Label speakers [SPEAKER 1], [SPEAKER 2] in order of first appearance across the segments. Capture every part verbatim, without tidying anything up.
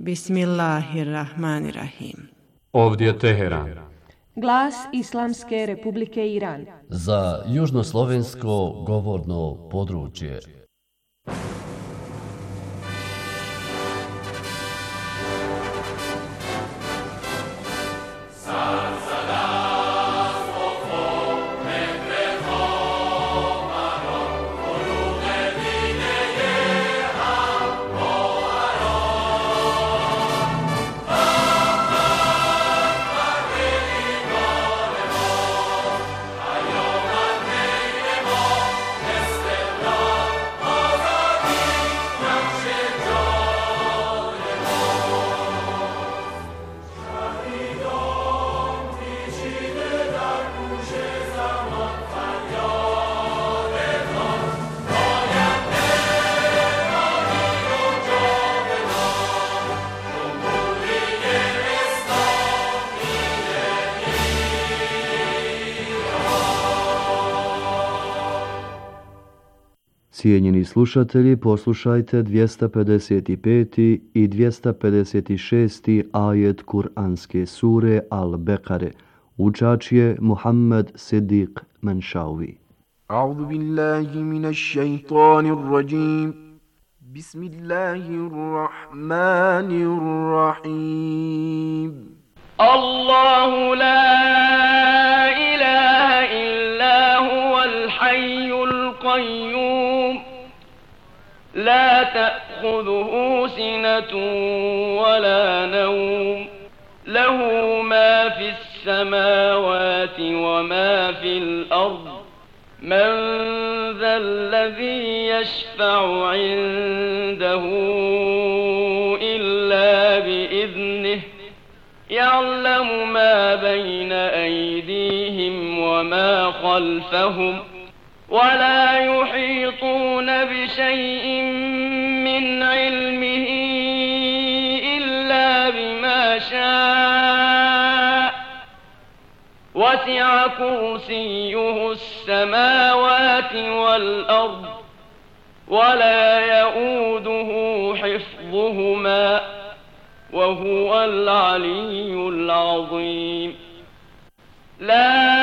[SPEAKER 1] Bismillahirrahmanirrahim.
[SPEAKER 2] Ovdje je Teheran.
[SPEAKER 3] Glas Islamske Republike Iran.
[SPEAKER 4] Za južnoslovensko govorno područje.
[SPEAKER 5] Cijenjeni slušatelji, poslušajte dvjesto pedeset peti i dvjesto pedeset šesti ajet Kur'anske sure Al-Bekare. Učač je Muhammed Siddiq Manšavi.
[SPEAKER 6] A'udhu billahi minash shaitanir rajim. Bismillahirrahmanirrahim.
[SPEAKER 7] Allahu la ilaha illa huwal hayyul qayyum. لا تأخذه سنة ولا نوم له ما في السماوات وما في الأرض من ذا الذي يشفع عنده إلا بإذنه يعلم ما بين أيديهم وما خلفهم ولا يحيطون بشيء من علمه إلا بما شاء وسع كرسيه السماوات والأرض ولا يؤوده حفظهما وهو العلي العظيم لا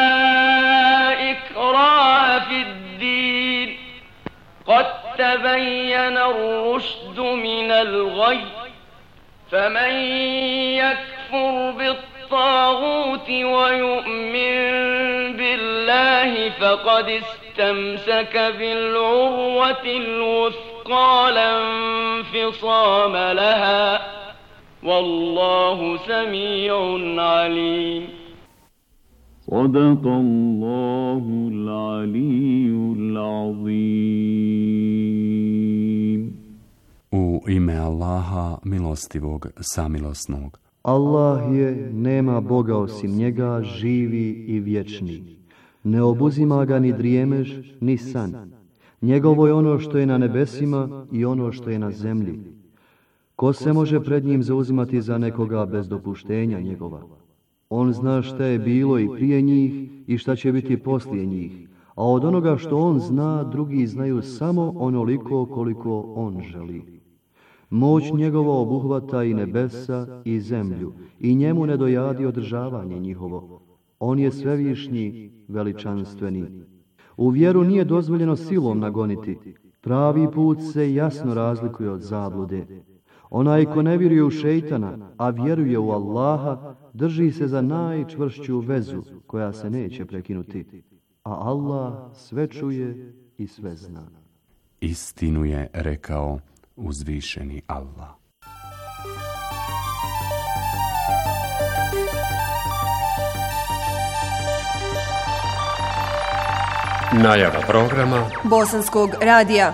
[SPEAKER 7] إكراه في الدين قد تبين الرشد من الغي فمن يكفر بالطاغوت ويؤمن بالله فقد استمسك بالعروة الوثقى لا انفصام لها والله سميع عليم.
[SPEAKER 8] صدق الله العلي العظيم.
[SPEAKER 2] U ime Allaha, milostivog, samilosnog.
[SPEAKER 5] Allah je, nema Boga osim njega, živi i vječni. Ne obuzima ga ni drijemež, ni san. Njegovo je ono što je na nebesima i ono što je na zemlji. Ko se može pred njim zauzimati za nekoga bez dopuštenja njegova? On zna šta je bilo i prije njih i šta će biti poslije njih, a od onoga što on zna, drugi znaju samo onoliko koliko on želi. Moć njegova obuhvata i nebesa i zemlju, i njemu ne dojadi održavanje njihovo. On je svevišnji, veličanstveni. U vjeru nije dozvoljeno silom nagoniti. Pravi put se jasno razlikuje od zablude. Onaj ko ne vjeruje u šejtana, a vjeruje u Allaha, drži se za najčvršću vezu koja se neće prekinuti. A Allah sve čuje i sve zna.
[SPEAKER 2] Istinu je rekao uzvišeni Allah.
[SPEAKER 9] Najava programa
[SPEAKER 3] Bosanskog radija.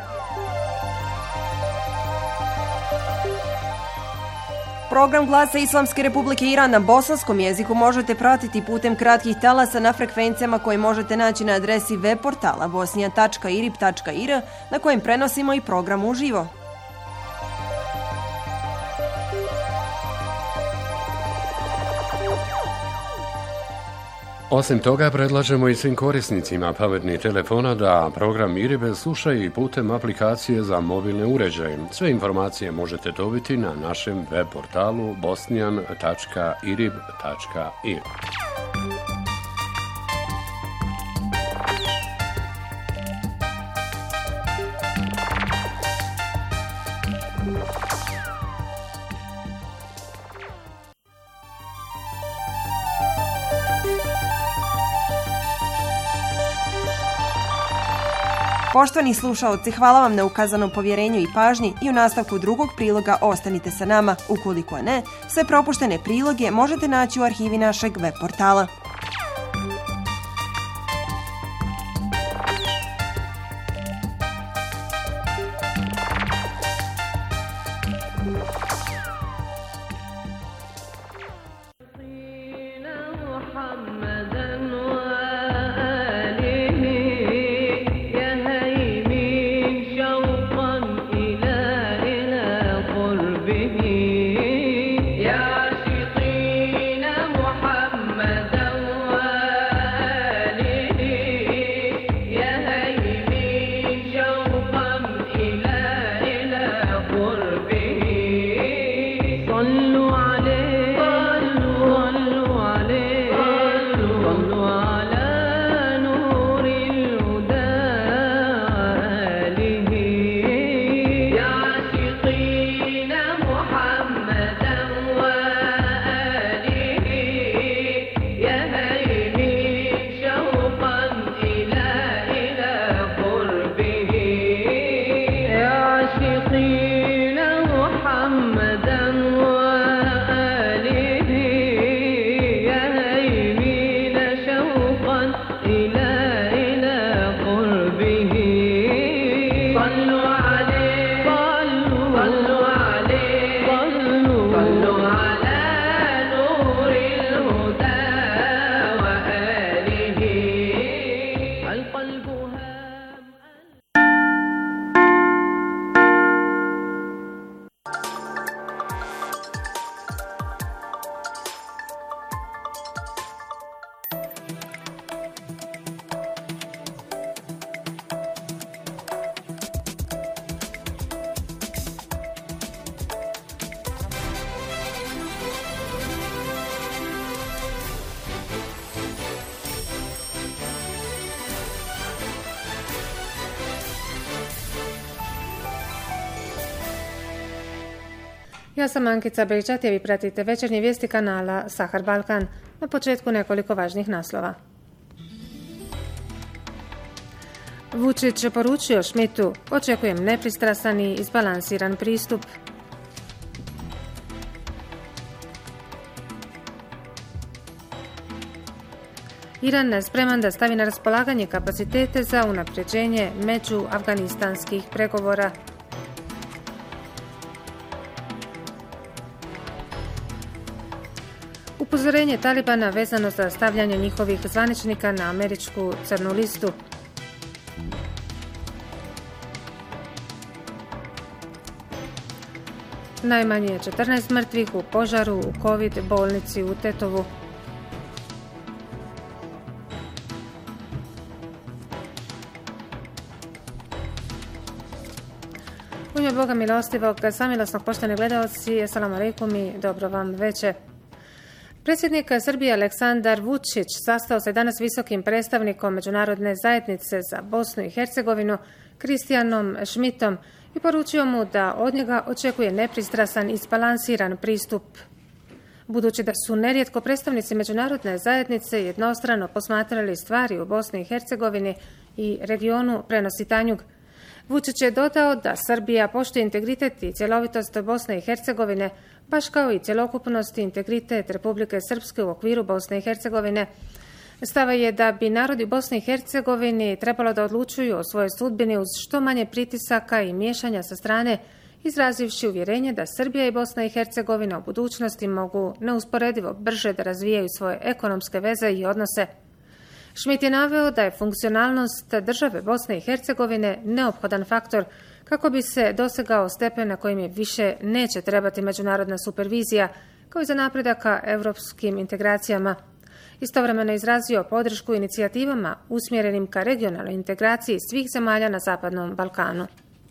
[SPEAKER 3] Program Glasa Islamske Republike Iran na bosanskom jeziku možete pratiti putem kratkih talasa na frekvencijama koje možete naći na adresi web portala bosnija tačka irib tačka ir na kojem prenosimo i program uživo.
[SPEAKER 9] Osim toga, predlažemo i svim korisnicima pametnih telefona da program Iribe slušaju i putem aplikacije za mobilne uređaje. Sve informacije možete dobiti na našem web portalu bosnijan tačka irib tačka ir.
[SPEAKER 3] Poštovani slušaoci, hvala vam na ukazanom povjerenju i pažnji i u nastavku drugog priloga ostanite sa nama. Ukoliko ne, sve propuštene priloge možete naći u arhivi našeg web portala.
[SPEAKER 1] Ja sam Ankica Bejčat, vi pratite večernje vijesti kanala Sahar Balkan. Na početku nekoliko važnih naslova. Vučić poručio Schmidtu, očekujem nepristrasan i izbalansiran pristup. Iran je spreman da stavi na raspolaganje kapacitete za unapređenje međuafganistanskih pregovora. Upozorenje Talibana vezano za stavljanje njihovih zvaničnika na američku crnu listu. Najmanje četrnaest mrtvih u požaru u COVID bolnici u Tetovu. U ime Boga milostivog, samilosnog, poštovani gledaoci, assalamu alaikum i dobro vam veče. Predsjednik Srbije Aleksandar Vučić sastao se danas visokim predstavnikom Međunarodne zajednice za Bosnu i Hercegovinu Kristijanom Schmidtom i poručio mu da od njega očekuje nepristrasan i izbalansiran pristup. Budući da su nerijetko predstavnici Međunarodne zajednice jednostrano posmatrali stvari u Bosni i Hercegovini i regionu, prenosi Tanjug. Vučić je dodao da Srbija poštuje integritet i cjelovitost Bosne i Hercegovine, baš kao i cjelokupnost i integritet Republike Srpske u okviru Bosne i Hercegovine. Stava je da bi narodi Bosne i Hercegovini trebalo da odlučuju o svojoj sudbini uz što manje pritisaka i miješanja sa strane, izrazivši uvjerenje da Srbija i Bosna i Hercegovina u budućnosti mogu neusporedivo brže da razvijaju svoje ekonomske veze i odnose. Schmidt je naveo da je funkcionalnost države Bosne i Hercegovine neophodan faktor kako bi se dosegao stepen na kojim je više neće trebati međunarodna supervizija, kao i za napredak ka evropskim integracijama. Istovremeno izrazio podršku inicijativama usmjerenim ka regionalnoj integraciji svih zemalja na Zapadnom Balkanu.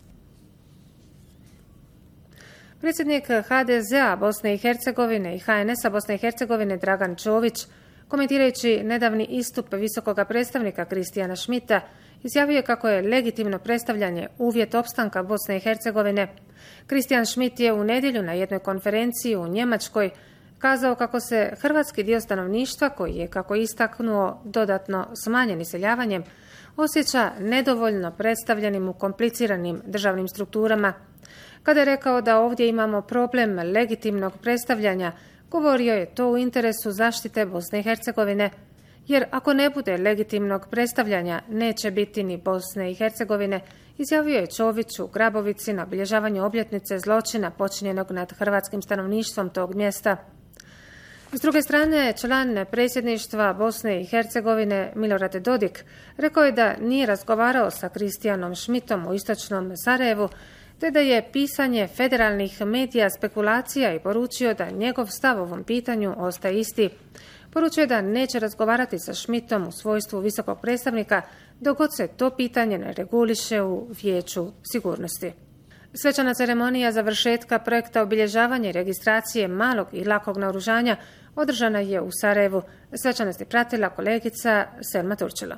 [SPEAKER 1] Predsjednik ha de zea Bosne i Hercegovine i ha en esa Bosne i Hercegovine Dragan Čović, komentirajući nedavni istup visokoga predstavnika Kristijana Schmidta, izjavio je kako je legitimno predstavljanje uvjet opstanka Bosne i Hercegovine. Kristijan Schmidt je u nedjelju na jednoj konferenciji u Njemačkoj kazao kako se hrvatski dio stanovništva, koji je, kako je istaknuo, dodatno smanjen iseljavanjem, osjeća nedovoljno predstavljenim u kompliciranim državnim strukturama. Kada je rekao da ovdje imamo problem legitimnog predstavljanja, govorio je to u interesu zaštite Bosne i Hercegovine, jer ako ne bude legitimnog predstavljanja, neće biti ni Bosne i Hercegovine, izjavio je Čović u Grabovici na obilježavanju obljetnice zločina počinjenog nad hrvatskim stanovništvom tog mjesta. S druge strane, član predsjedništva Bosne i Hercegovine Milorad Dodik rekao je da nije razgovarao sa Kristijanom Schmidtom u istočnom Sarajevu, te da je pisanje federalnih medija spekulacija i poručio da njegov stav o ovom pitanju ostaje isti. Poručio je da neće razgovarati sa Schmidtom u svojstvu visokog predstavnika dok god se to pitanje ne reguliše u Vijeću sigurnosti. Svečana ceremonija završetka projekta obilježavanja i registracije malog i lakog naoružanja održana je u Sarajevu. Svečanost je pratila kolegica Selma Turčilo.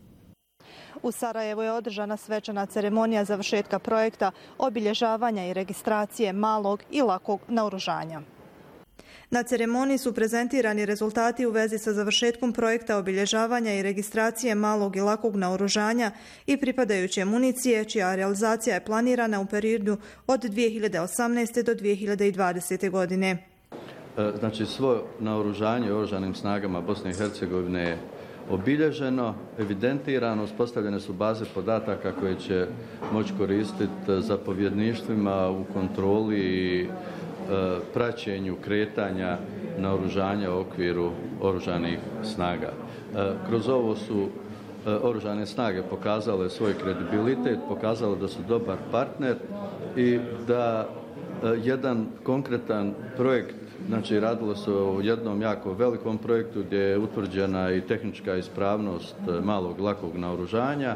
[SPEAKER 10] U Sarajevu je održana svečana ceremonija završetka projekta obilježavanja i registracije malog i lakog naoružanja. Na ceremoniji su prezentirani rezultati u vezi sa završetkom projekta obilježavanja i registracije malog i lakog naoružanja i pripadajuće municije, čija realizacija je planirana u periodu od dvije hiljade osamnaeste. do dvije hiljade dvadesete. godine.
[SPEAKER 11] Znači, svo naoružanje u oružanim snagama Bosne i Hercegovine je obilježeno, evidentirano, uspostavljene su baze podataka koje će moći koristiti zapovjedništvima u kontroli i praćenju kretanja naoružanja u okviru oružanih snaga. Kroz ovo su oružane snage pokazale svoj kredibilitet, pokazale da su dobar partner i da jedan konkretan projekt, znači radilo se o jednom jako velikom projektu gdje je utvrđena i tehnička ispravnost malog lakog naoružanja,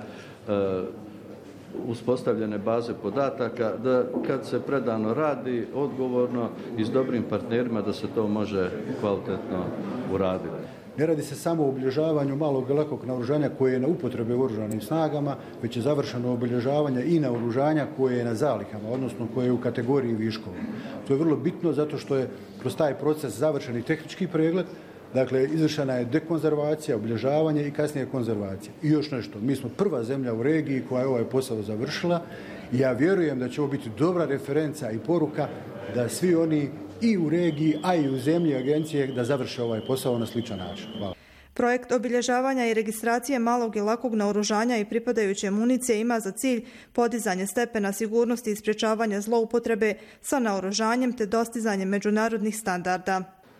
[SPEAKER 11] uspostavljene baze podataka, da kad se predano radi odgovorno i s dobrim partnerima da se to može kvalitetno uraditi.
[SPEAKER 12] Ne radi se samo o obilježavanju malog i lakog naoružanja koje je na upotrebe u oružanim snagama, već je završeno obilježavanje i naoružanja koje je na zalihama, odnosno koje je u kategoriji viškova. To je vrlo bitno zato što je kroz taj proces završen i tehnički pregled, dakle izvršena je dekonzervacija, obilježavanje i kasnije konzervacija. I još nešto, mi smo prva zemlja u regiji koja je ovaj posao završila i ja vjerujem da će ovo biti dobra referenca i poruka da svi oni i u regiji, a i u zemlji agencije da završe ovaj posao na sličan način. Hvala.
[SPEAKER 10] Projekt obilježavanja i registracije malog i lakog naoružanja i pripadajuće municije ima za cilj podizanje stepena sigurnosti i sprječavanja zloupotrebe sa naoružanjem te dostizanje međunarodnih standarda.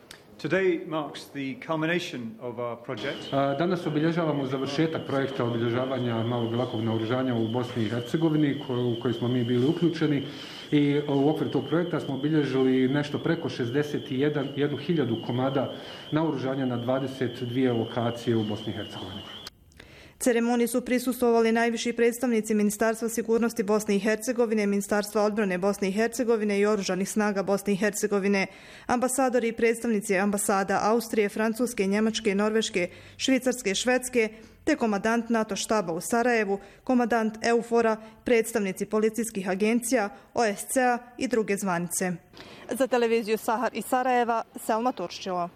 [SPEAKER 13] Danas obilježavamo završetak projekta obilježavanja malog i lakog naoružanja u Bosni i Hercegovini u koji smo mi bili uključeni i u okviru tog projekta smo obilježili nešto preko šezdeset jednu hiljadu komada naoružanja na dvadeset dvije lokacije u Bosni i Hercegovini.
[SPEAKER 10] Ceremoniji su prisustvovali najviši predstavnici Ministarstva sigurnosti Bosne i Hercegovine, Ministarstva odbrane Bosne i Hercegovine i Oružanih snaga Bosne i Hercegovine, ambasadori i predstavnici ambasada Austrije, Francuske, Njemačke, Norveške, Švicarske, Švedske, te komandant NATO štaba u Sarajevu, komandant EUFOR-a, predstavnici policijskih agencija, O S C-a i druge zvanice. Za televiziju Sahar iz Sarajeva, Selma Turčilo.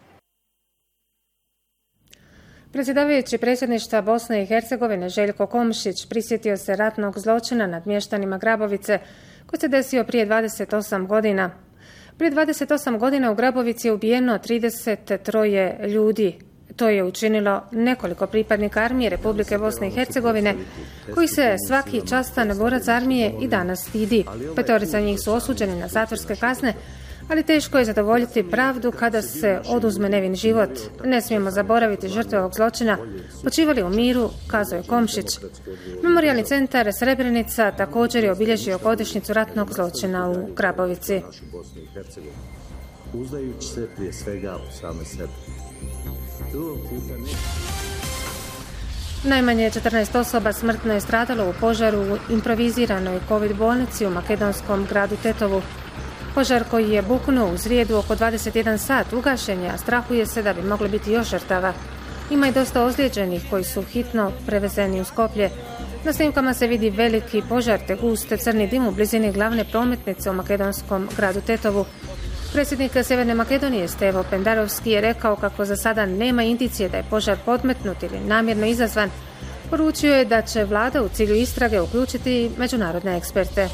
[SPEAKER 1] Predsjedavajući predsjedništva Bosne i Hercegovine Željko Komšić prisjetio se ratnog zločina nad mještanima Grabovice koji se desio prije dvadeset osam godina. Prije dvadeset osam godina u Grabovici je ubijeno trideset tri ljudi. To je učinilo nekoliko pripadnika armije Republike Bosne i Hercegovine koji se svaki častan borac armije i danas stidi. Petorica njih su osuđeni na zatvorske kazne, ali teško je zadovoljiti pravdu kada se oduzme nevin život. Ne smijemo zaboraviti žrtve ovog zločina, počivali u miru, kazao je Komšić. Memorijalni centar Srebrenica također je obilježio godišnjicu ratnog zločina u Grabovici.
[SPEAKER 14] Uzdajući se prije svega u same sebe.
[SPEAKER 1] Najmanje četrnaest osoba smrtno je stradalo u požaru u improviziranoj COVID bolnici u makedonskom gradu Tetovu. Požar koji je buknuo u srijedu oko dvadeset jedan sat ugašen je, a strahuje se da bi moglo biti još žrtava. Ima i dosta ozlijeđenih koji su hitno prevezeni u Skoplje. Na snimkama se vidi veliki požar te gust crni dim u blizini glavne prometnice u makedonskom gradu Tetovu. Predsjednik Sjeverne Makedonije Stevo Pendarovski je rekao kako za sada nema indicije da je požar podmetnut ili namjerno izazvan. Poručio je da će vlada u cilju istrage uključiti međunarodne eksperte.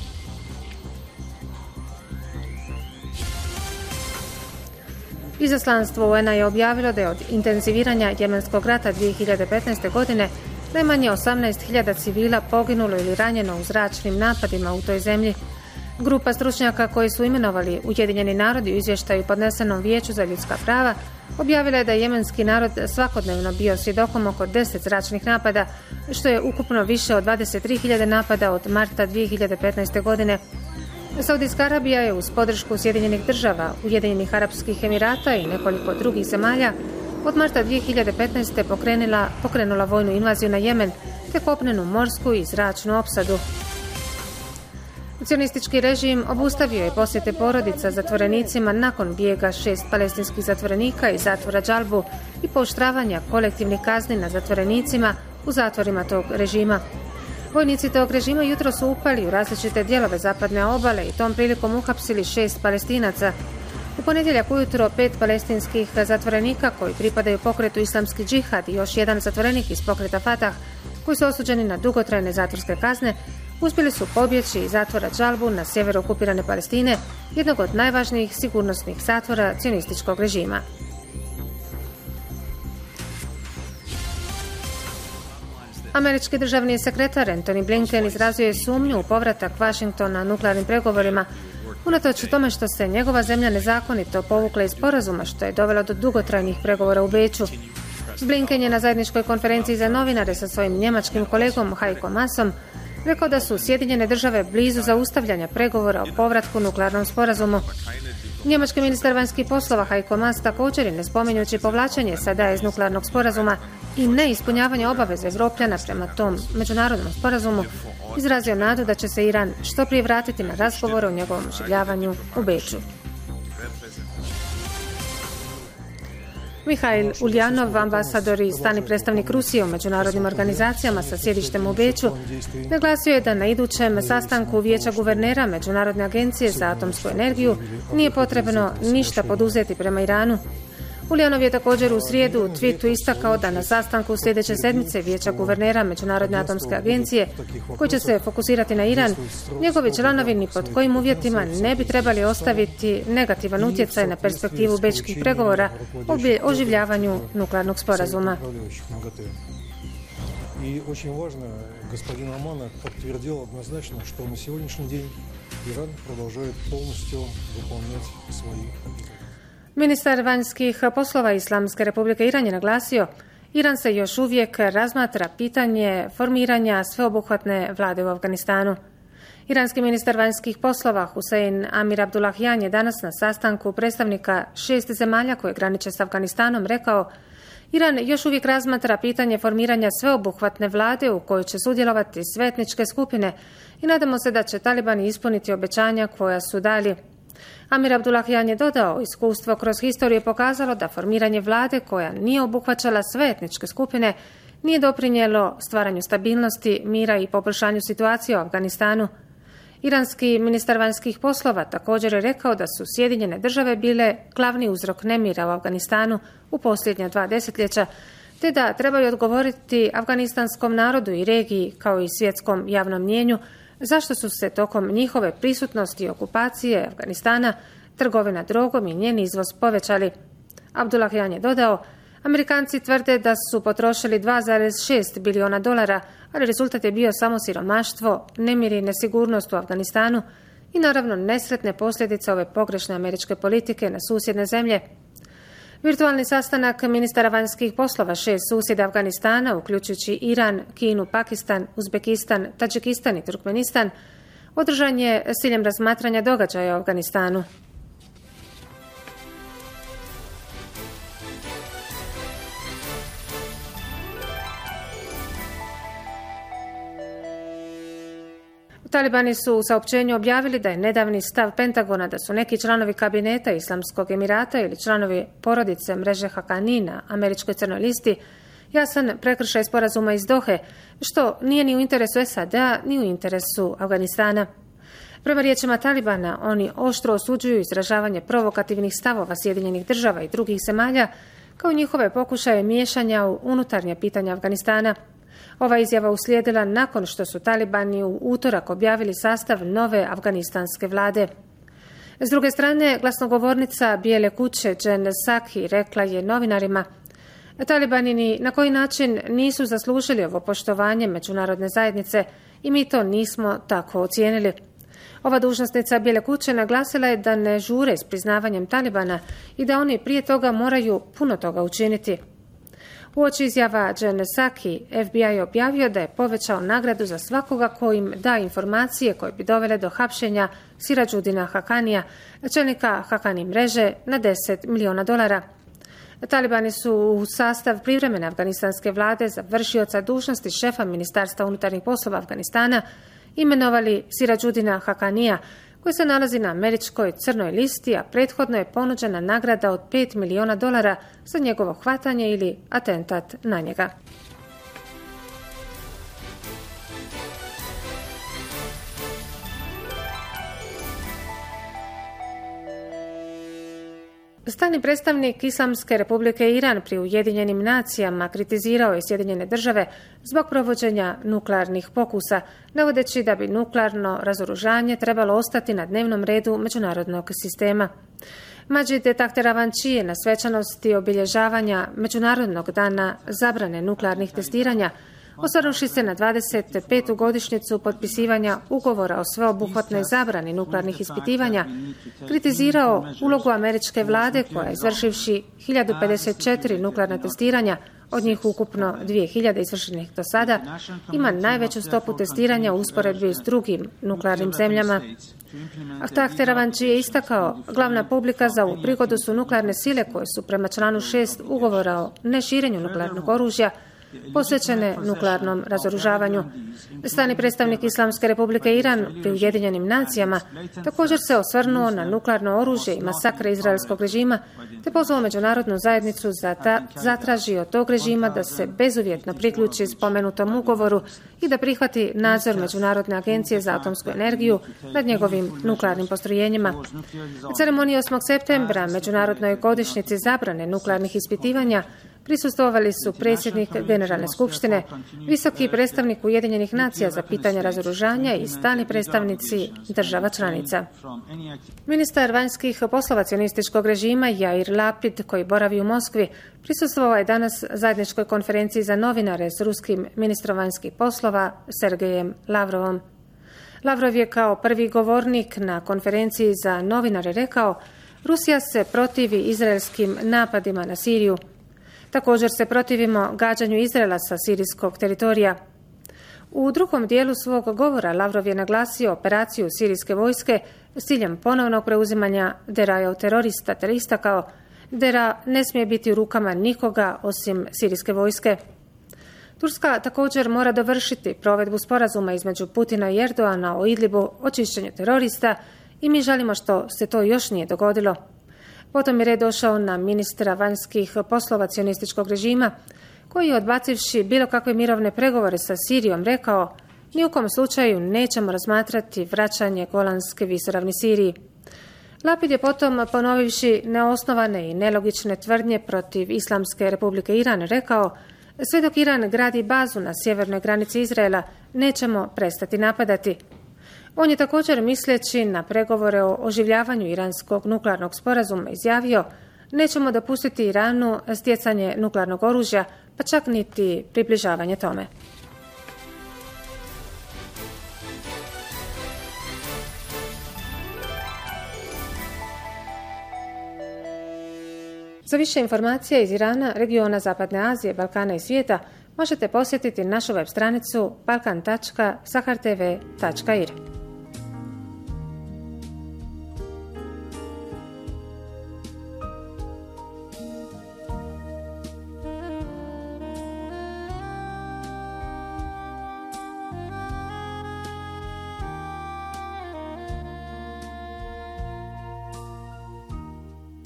[SPEAKER 1] Izaslanstvo U N A je objavilo da je od intenziviranja jemenskog rata dvije hiljade petnaeste. godine najmanje osamnaest hiljada civila poginulo ili ranjeno u zračnim napadima u toj zemlji. Grupa stručnjaka koji su imenovali Ujedinjeni narodi u izvještaju podnesenom Vijeću za ljudska prava objavila je da je jemenski narod svakodnevno bio svjedokom oko deset zračnih napada, što je ukupno više od dvadeset tri hiljade napada od marta dvije hiljade petnaeste. godine. Saudijska Arabija je uz podršku Sjedinjenih država, Ujedinjenih Arapskih Emirata i nekoliko drugih zemalja od marta dvije hiljade petnaeste. pokrenula, pokrenula vojnu invaziju na Jemen te kopnenu morsku i zračnu opsadu. Cionistički režim obustavio je posjete porodica zatvorenicima nakon bijega šest palestinskih zatvorenika iz zatvora Džalbu i pooštravanja kolektivnih kazni na zatvorenicima u zatvorima tog režima. Vojnici tog režima jutro su upali u različite dijelove zapadne obale i tom prilikom uhapsili šest Palestinaca. U ponedjeljak ujutro pet palestinskih zatvorenika koji pripadaju pokretu Islamski džihad i još jedan zatvorenik iz pokreta Fatah koji su osuđeni na dugotrajne zatvorske kazne uspjeli su pobjeći iz zatvora Džalbu na sjeveru okupirane Palestine, jednog od najvažnijih sigurnosnih zatvora cionističkog režima. Američki državni sekretar Antony Blinken izrazio je sumnju u povratak Washingtona nuklearnim pregovorima, unatoč tome što se njegova zemlja nezakonito povukla iz sporazuma, što je dovelo do dugotrajnih pregovora u Beču. Blinken je na zajedničkoj konferenciji za novinare sa svojim njemačkim kolegom Heiko Maasom rekao da su Sjedinjene države blizu zaustavljanja pregovora o povratku nuklearnom sporazumu. Njemački ministar vanjskih poslova Heiko Maas također je, ne spominjući povlačenje S A D-a iz nuklearnog sporazuma i neispunjavanje obaveze Evropljana prema tom međunarodnom sporazumu, izrazio nadu da će se Iran što prije vratiti na razgovore o njegovom oživljavanju u Beču. Mihail Uljanov, ambasador i stani predstavnik Rusije u međunarodnim organizacijama sa sjedištem u Beču, naglasio je da na idućem sastanku Vijeća guvernera Međunarodne agencije za atomsku energiju nije potrebno ništa poduzeti prema Iranu. Uljanov je također u srijedu u tweetu istakao da na sastanku sljedeće sedmice Vijeća guvernera Međunarodne atomske agencije, koji će se fokusirati na Iran, njegovi članovi ni pod kojim uvjetima ne bi trebali ostaviti negativan utjecaj na perspektivu bečkih pregovora o oživljavanju nuklearnog sporazuma.
[SPEAKER 14] И очень важно, господин Романов подтвердил однозначно, что на сегодняшний день Иран продолжает полностью выполнять свои обязательства.
[SPEAKER 1] Ministar vanjskih poslova Islamske republike Iran je naglasio, Iran se još uvijek razmatra pitanje formiranja sveobuhvatne vlade u Afganistanu. Iranski ministar vanjskih poslova Hussein Amir Abdullahian je danas na sastanku predstavnika šest zemalja koje graniče s Afganistanom rekao, Iran još uvijek razmatra pitanje formiranja sveobuhvatne vlade u kojoj će sudjelovati sve etničke skupine i nadamo se da će talibani ispuniti obećanja koja su dali. Amir Abdullahian je dodao, iskustvo kroz historiju je pokazalo da formiranje vlade koja nije obuhvaćala sve etničke skupine nije doprinijelo stvaranju stabilnosti, mira i poboljšanju situacije u Afganistanu. Iranski ministar vanjskih poslova također je rekao da su Sjedinjene države bile glavni uzrok nemira u Afganistanu u posljednja dva desetljeća, te da trebaju odgovoriti afganistanskom narodu i regiji kao i svjetskom javnom mnijenju zašto su se tokom njihove prisutnosti i okupacije Afganistana trgovina drogom i njen izvoz povećali. Abdullahian je dodao, Amerikanci tvrde da su potrošili dva zarez šest biliona dolara, ali rezultat je bio samo siromaštvo, nemir i nesigurnost u Afganistanu i naravno nesretne posljedice ove pogrešne američke politike na susjedne zemlje. Virtualni sastanak ministara vanjskih poslova šest susjeda Afganistana, uključujući Iran, Kinu, Pakistan, Uzbekistan, Tadžikistan i Turkmenistan, održan je s ciljem razmatranja događaja u Afganistanu. Talibani su u saopćenju objavili da je nedavni stav Pentagona da su neki članovi kabineta Islamskog Emirata ili članovi porodice mreže Haqqani na američkoj crnoj listi jasan prekršaj sporazuma iz Dohe, što nije ni u interesu S A D-a, ni u interesu Afganistana. Prema riječima Talibana, oni oštro osuđuju izražavanje provokativnih stavova Sjedinjenih država i drugih zemalja, kao njihove pokušaje miješanja u unutarnje pitanja Afganistana. Ova izjava uslijedila nakon što su Talibani u utorak objavili sastav nove afganistanske vlade. S druge strane, glasnogovornica Bijele kuće Jen Psaki rekla je novinarima: Talibani ni na koji način nisu zaslužili ovo poštovanje međunarodne zajednice i mi to nismo tako ocijenili. Ova dužnosnica Bijele kuće naglasila je da ne žure s priznavanjem Talibana i da oni prije toga moraju puno toga učiniti. Uoči izjava Jen Psaki, F B I je objavio da je povećao nagradu za svakoga ko im da informacije koje bi dovele do hapšenja Sirađudina Haqqanija, čelnika Haqqani mreže, na deset milijuna dolara. Talibani su u sastav privremene afganistanske vlade za vršioca dužnosti šefa Ministarstva unutarnjih poslova Afganistana imenovali Sirađudina Haqqanija, koji se nalazi na američkoj crnoj listi, a prethodno je ponuđena nagrada od pet milijuna dolara za njegovo hvatanje ili atentat na njega. Stalni predstavnik Islamske republike Iran pri Ujedinjenim nacijama kritizirao je Sjedinjene države zbog provođenja nuklearnih pokusa, navodeći da bi nuklearno razoružanje trebalo ostati na dnevnom redu međunarodnog sistema. Majid Tahteravanči je na svečanosti obilježavanja Međunarodnog dana zabrane nuklearnih testiranja, osvrnuvši se na dvadeset petu godišnjicu potpisivanja ugovora o sveobuhvatnoj zabrani nuklearnih ispitivanja, kritizirao ulogu američke vlade koja je izvršivši hiljadu pedeset četiri nuklearna testiranja, od njih ukupno dvije hiljade izvršenih do sada, ima najveću stopu testiranja u usporedbi s drugim nuklearnim zemljama. Tahteravanči je istakao: glavna publika za ovu prigodu su nuklearne sile koje su prema članu šest ugovora o neširenju nuklearnog oružja posvećene nuklearnom razoružavanju. Stalni predstavnik Islamske republike Iran pri Ujedinjenim nacijama također se osvrnuo na nuklearno oružje i masakre izraelskog režima, te pozvao međunarodnu zajednicu da zatraži od tog režima da se bezuvjetno priključi spomenutom ugovoru i da prihvati nadzor Međunarodne agencije za atomsku energiju nad njegovim nuklearnim postrojenjima. Na ceremoniji osmog septembra, međunarodnoj godišnjici zabrane nuklearnih ispitivanja, prisustvovali su predsjednik Generalne skupštine, visoki predstavnik Ujedinjenih nacija za pitanja razoružanja i stalni predstavnici država članica. Ministar vanjskih poslova cionističkog režima Jair Lapid, koji boravi u Moskvi, prisustvovao je danas zajedničkoj konferenciji za novinare s ruskim ministrom vanjskih poslova Sergejem Lavrovom. Lavrov je kao prvi govornik na konferenciji za novinare rekao: Rusija se protivi izraelskim napadima na Siriju. Također se protivimo gađanju Izraela sa sirijskog teritorija. U drugom dijelu svog govora Lavrov je naglasio operaciju sirijske vojske s ciljem ponovnog preuzimanja Deraja od terorista, te istakao: Dera ne smije biti u rukama nikoga osim sirijske vojske. Turska također mora dovršiti provedbu sporazuma između Putina i Erdoana o Idlibu, očišćenju terorista, i mi žalimo što se to još nije dogodilo. Potom je red došao na ministra vanjskih poslova cionističkog režima, koji je, odbacivši bilo kakve mirovne pregovore sa Sirijom, rekao: ni u kom slučaju nećemo razmatrati vraćanje Golanske visoravni Siriji. Lapid je potom, ponovivši neosnovane i nelogične tvrdnje protiv Islamske republike Iran, rekao: sve dok Iran gradi bazu na sjevernoj granici Izraela, nećemo prestati napadati. On je također, misleći na pregovore o oživljavanju iranskog nuklearnog sporazuma, izjavio: nećemo dopustiti Iranu stjecanje nuklearnog oružja, pa čak niti približavanje tome. Za više informacija iz Irana, regiona Zapadne Azije, Balkana i svijeta možete posjetiti našu web stranicu balkan tačka sahartv tačka ir.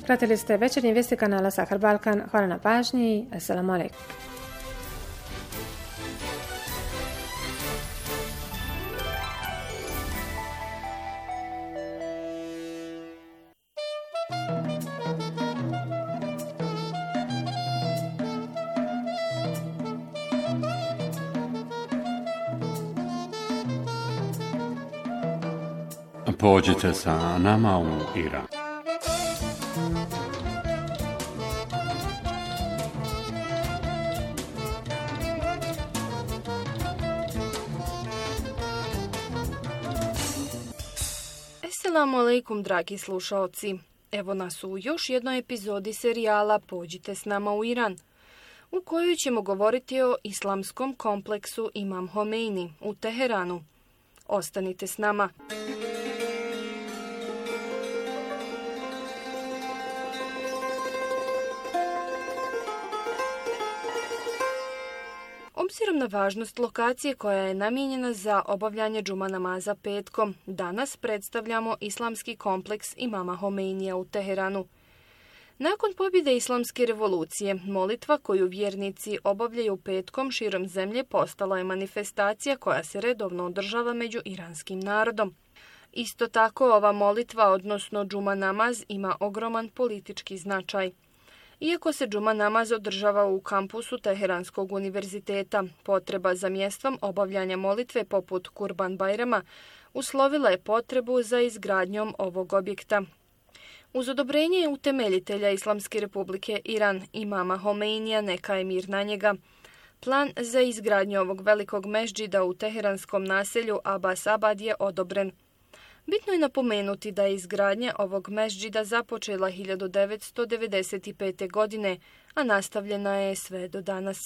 [SPEAKER 1] Pratili ste večernje vijesti kanala Sahar Balkan. Hvala na pažnji. Assalamu alaikum.
[SPEAKER 9] Pođite sa nama u Iran.
[SPEAKER 15] Assalamu alaikum, dragi slušalci. Evo nas u još jednoj epizodi serijala Pođite s nama u Iran, u kojoj ćemo govoriti o islamskom kompleksu Imam Homeini u Teheranu. Ostanite s nama. Obzirom na važnost lokacije koja je namijenjena za obavljanje džuma namaza petkom, danas predstavljamo islamski kompleks Imama Homeinija u Teheranu. Nakon pobjede islamske revolucije, molitva koju vjernici obavljaju petkom širom zemlje postala je manifestacija koja se redovno održava među iranskim narodom. Isto tako, ova molitva, odnosno džuma namaz, ima ogroman politički značaj. Iako se džuma namaz održava u kampusu Teheranskog univerziteta, potreba za mjestom obavljanja molitve poput Kurban Bajrama uslovila je potrebu za izgradnjom ovog objekta. Uz odobrenje utemeljitelja Islamske republike Iran, Imama Homeinija, neka je mir na njega, plan za izgradnju ovog velikog mešdžida u teheranskom naselju Abbas Abad je odobren. Bitno je napomenuti da je izgradnja ovog mešdžida započela hiljadu devetsto devedeset pete. godine, a nastavljena je sve do danas.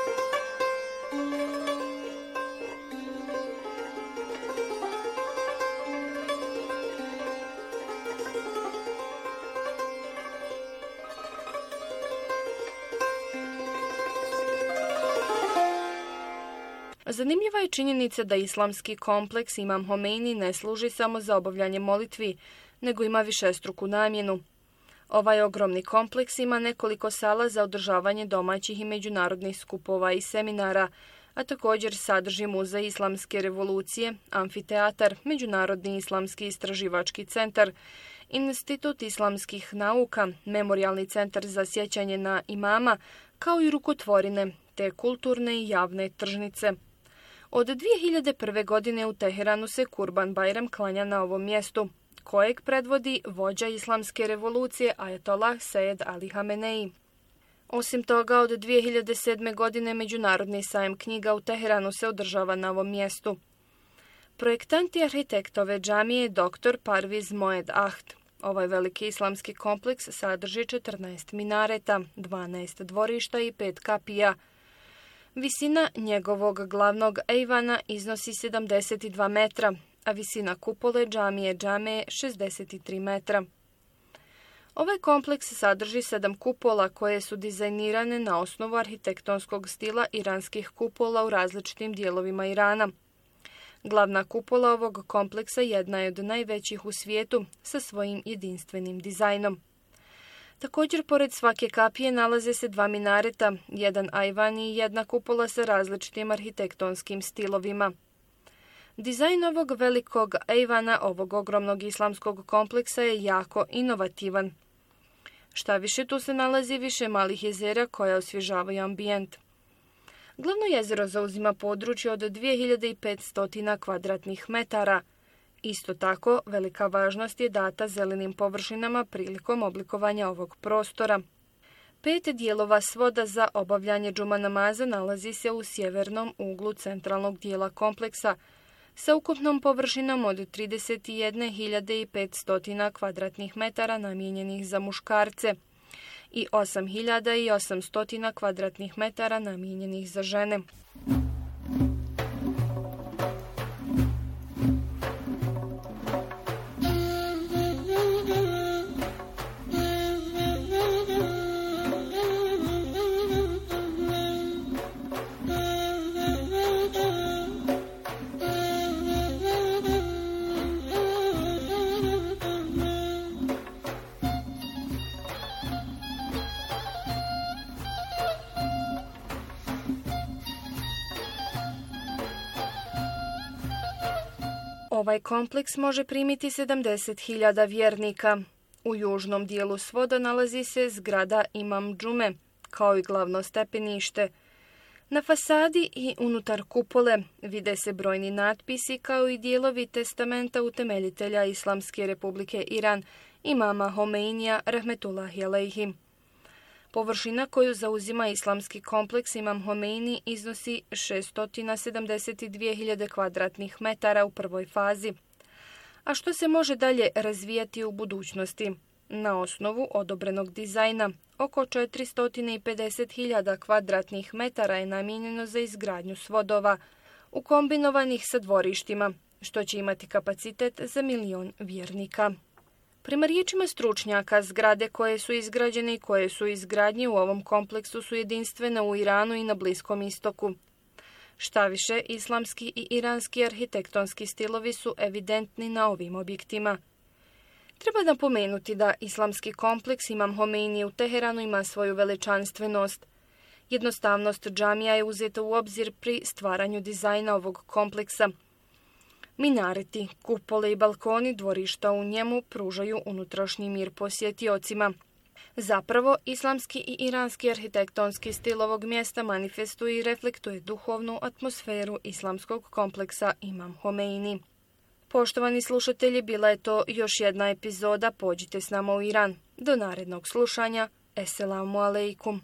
[SPEAKER 15] Zanimljiva je činjenica da islamski kompleks Imam Homeini ne služi samo za obavljanje molitvi, nego ima višestruku namjenu. Ovaj ogromni kompleks ima nekoliko sala za održavanje domaćih i međunarodnih skupova i seminara, a također sadrži muzej islamske revolucije, amfiteatar, Međunarodni islamski istraživački centar, Institut islamskih nauka, Memorijalni centar za sjećanje na imama, kao i rukotvorine, te kulturne i javne tržnice. Od dvije hiljade prve. godine u Teheranu se Kurban Bajram klanja na ovom mjestu, kojeg predvodi vođa islamske revolucije Ajatollah Sejed Ali Hamenei. Osim toga, od dvije hiljade sedme. godine Međunarodni sajam knjiga u Teheranu se održava na ovom mjestu. Projektant i arhitekt ove džamije je doktor Parviz Moed Ahd. Ovaj veliki islamski kompleks sadrži četrnaest minareta, dvanaest dvorišta i pet kapija. Visina njegovog glavnog ejvana iznosi sedamdeset dva metra, a visina kupole džamije džame je šezdeset tri metra. Ovaj kompleks sadrži sedam kupola koje su dizajnirane na osnovu arhitektonskog stila iranskih kupola u različitim dijelovima Irana. Glavna kupola ovog kompleksa jedna je od najvećih u svijetu sa svojim jedinstvenim dizajnom. Također, pored svake kapije nalaze se dva minareta, jedan ajvan i jedna kupola sa različitim arhitektonskim stilovima. Dizajn ovog velikog ejvana, ovog ogromnog islamskog kompleksa, je jako inovativan. Šta više, tu se nalazi više malih jezera koja osvježavaju ambijent. Glavno jezero zauzima područje od dvije hiljade petsto kvadratnih metara. Isto tako, velika važnost je data zelenim površinama prilikom oblikovanja ovog prostora. Pet dijelova svoda za obavljanje džuma namaza nalazi se u sjevernom uglu centralnog dijela kompleksa, sa ukupnom površinom od trideset jedne hiljade petsto kvadratnih metara namijenjenih za muškarce i osam hiljada osamsto kvadratnih metara namijenjenih za žene. Ovaj kompleks može primiti sedamdeset hiljada vjernika. U južnom dijelu svoda nalazi se zgrada Imam Džume, kao i glavno stepenište. Na fasadi i unutar kupole vide se brojni natpisi kao i dijelovi testamenta utemeljitelja Islamske republike Iran, imama Homeinija rahmetullahi alejhi. Površina koju zauzima islamski kompleks Imam Homeini iznosi šesto sedamdeset dvije hiljade kvadratnih metara u prvoj fazi. A što se može dalje razvijati u budućnosti? Na osnovu odobrenog dizajna, oko četiristo pedeset hiljada kvadratnih metara je namijenjeno za izgradnju svodova, ukombinovanih sa dvorištima, što će imati kapacitet za milion vjernika. Prema riječima stručnjaka, zgrade koje su izgrađene i koje su izgradnje u ovom kompleksu su jedinstvene u Iranu i na Bliskom istoku. Štaviše, islamski i iranski arhitektonski stilovi su evidentni na ovim objektima. Treba napomenuti da islamski kompleks Imam Homeini u Teheranu ima svoju veličanstvenost. Jednostavnost džamija je uzeta u obzir pri stvaranju dizajna ovog kompleksa. Minareti, kupole i balkoni dvorišta u njemu pružaju unutrašnji mir posjetiocima. Zapravo, islamski i iranski arhitektonski stil ovog mjesta manifestuje i reflektuje duhovnu atmosferu islamskog kompleksa Imam Homeini. Poštovani slušatelji, bila je to još jedna epizoda Pođite s nama u Iran. Do narednog slušanja. Esselamu alaikum.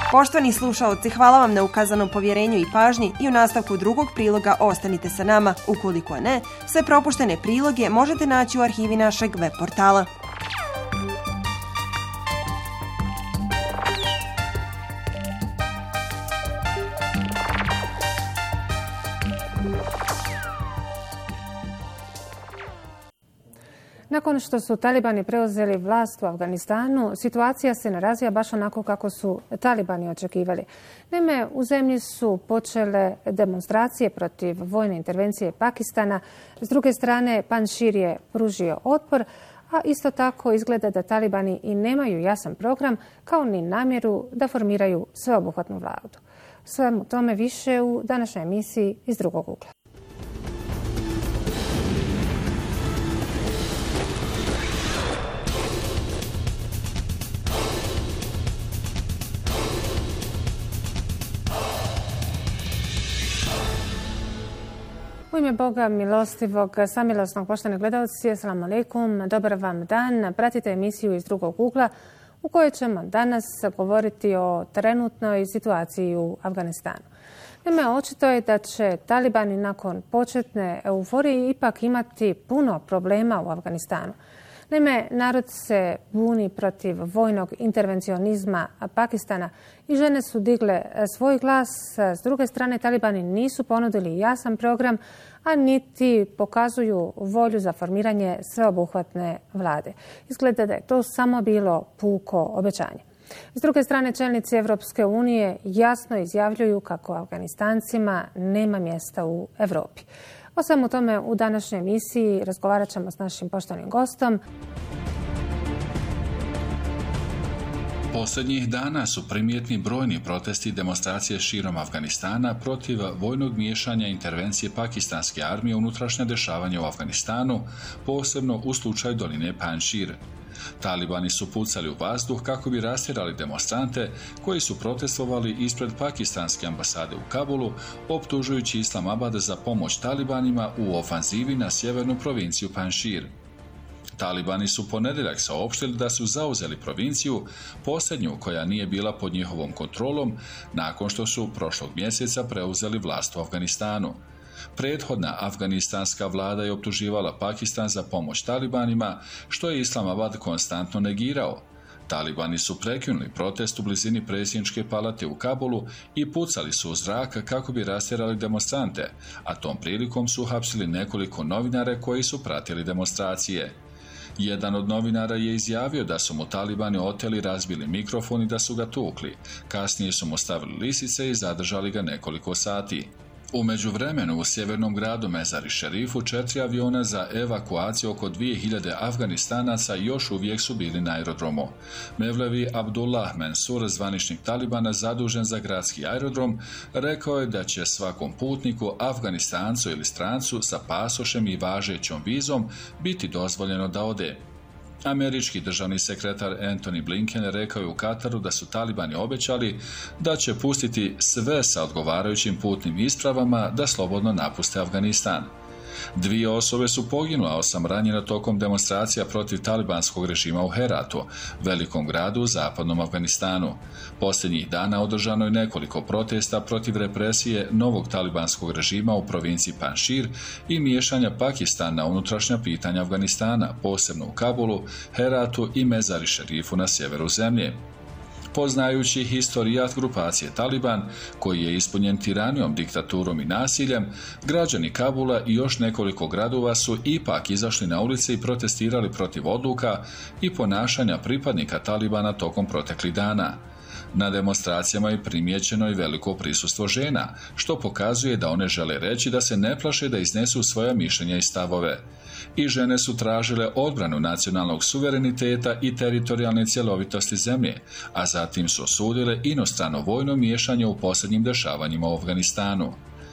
[SPEAKER 3] Poštovani slušaoci, hvala vam na ukazanom povjerenju i pažnji i u nastavku drugog priloga ostanite sa nama. Ukoliko ne, sve propuštene priloge možete naći u arhivi našeg web portala.
[SPEAKER 1] Nakon što su talibani preuzeli vlast u Afganistanu, situacija se ne razvija baš onako kako su talibani očekivali. Naime, u zemlji su počele demonstracije protiv vojne intervencije Pakistana. S druge strane, Panjšir je pružio otpor, a isto tako izgleda da talibani i nemaju jasan program, kao ni namjeru da formiraju sveobuhvatnu vladu. Svemu tome više u današnjoj emisiji iz drugog ugla. U ime Boga milostivog, samilosnog, poštovani gledalci, assalamu alaikum, dobar vam dan. Pratite emisiju iz drugog ugla u kojoj ćemo danas govoriti o trenutnoj situaciji u Afganistanu. Naime, očito je da će talibani nakon početne euforije ipak imati puno problema u Afganistanu. Naime, narod se buni protiv vojnog intervencionizma Pakistana i žene su digle svoj glas. S druge strane, talibani nisu ponudili jasan program, a niti pokazuju volju za formiranje sveobuhvatne vlade. Izgleda da je to samo bilo puko obećanje. S druge strane, čelnici Evropske unije jasno izjavljuju kako Afganistancima nema mjesta u Europi. O svemu tome u današnjoj emisiji razgovarat ćemo s našim poštovanim gostom.
[SPEAKER 16] Posljednjih dana su primjetni brojni protesti i demonstracije širom Afganistana protiv vojnog miješanja intervencije pakistanske armije u unutrašnja dešavanja u Afganistanu, posebno u slučaju doline Panjšir. Talibani su pucali u vazduh kako bi rastjerali demonstrante koji su protestovali ispred pakistanske ambasade u Kabulu, optužujući Islamabad za pomoć talibanima u ofanzivi na sjevernu provinciju Panjšir. Talibani su ponedjeljak saopštili da su zauzeli provinciju, posljednju koja nije bila pod njihovom kontrolom, nakon što su prošlog mjeseca preuzeli vlast u Afganistanu. Prethodna afganistanska vlada je optuživala Pakistan za pomoć talibanima, što je Islamabad konstantno negirao. Talibani su prekinuli protest u blizini predsjedničke palate u Kabulu i pucali su u zrak kako bi rastjerali demonstrante, a tom prilikom su uhapsili nekoliko novinara koji su pratili demonstracije. Jedan od novinara je izjavio da su mu talibani oteli, razbili mikrofon i da su ga tukli. Kasnije su mu stavili lisice i zadržali ga nekoliko sati. U međuvremenu u sjevernom gradu Mezari Šerifu četiri aviona za evakuaciju oko dvije hiljade Afganistanaca još uvijek su bili na aerodromu. Mevlevi Abdullah Mansur, zvaničnik Talibana zadužen za gradski aerodrom, rekao je da će svakom putniku, Afganistancu ili strancu sa pasošem i važećom vizom biti dozvoljeno da ode. Američki državni sekretar Antony Blinken rekao je u Kataru da su talibani obećali da će pustiti sve sa odgovarajućim putnim ispravama da slobodno napuste Afganistan. Dvije osobe su poginule, a osam ranjena tokom demonstracija protiv talibanskog režima u Heratu, velikom gradu u zapadnom Afganistanu. Posljednjih dana održano je nekoliko protesta protiv represije novog talibanskog režima u provinciji Panjšir i miješanja Pakistana u unutrašnja pitanja Afganistana, posebno u Kabulu, Heratu i Mezari Šerifu na sjeveru zemlje. Poznajući historijat grupacije Taliban, koji je ispunjen tiranijom, diktaturom i nasiljem, građani Kabula i još nekoliko gradova su ipak izašli na ulice i protestirali protiv odluka i ponašanja pripadnika Talibana tokom proteklih dana. Na demonstracijama je primijećeno i veliko prisustvo žena, što pokazuje da one žele reći da se ne plaše da iznesu svoja mišljenja i stavove. I žene su tražile odbranu nacionalnog suvereniteta i teritorijalne cjelovitosti zemlje, a zatim su osudile inostrano vojno miješanje u posljednjim dešavanjima u Afganistanu.